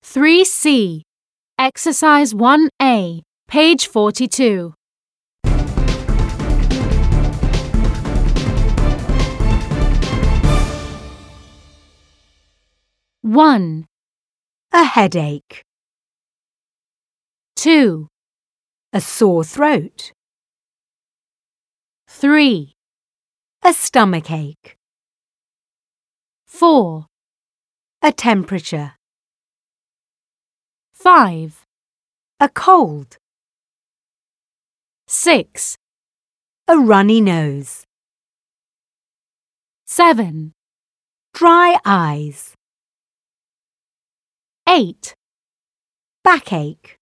3C. Exercise 1A, page 42. One, A headache. 2, A sore throat. 3, A stomachache. 4, A temperature. 5, A cold. 6, A runny nose. 7, Dry eyes. 8. Backache.